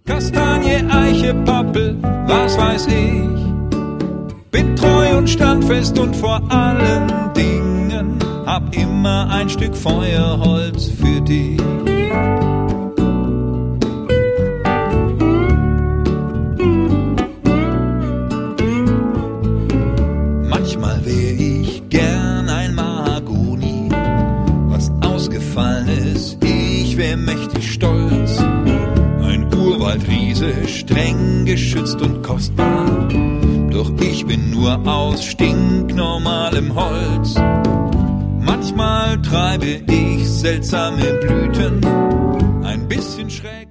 Kastanie, Eiche, Pappel, was weiß ich. Bin treu und standfest und vor allen Dingen hab immer ein Stück Feuerholz für dich. Manchmal wär ich gern ein Mahagoni, was ausgefallen ist, ich wär mächtig stolz. Ein Urwaldriese, streng geschützt und kostbar, doch ich bin nur aus stinknormalem Holz. Manchmal treibe ich seltsame Blüten, ein bisschen schräg.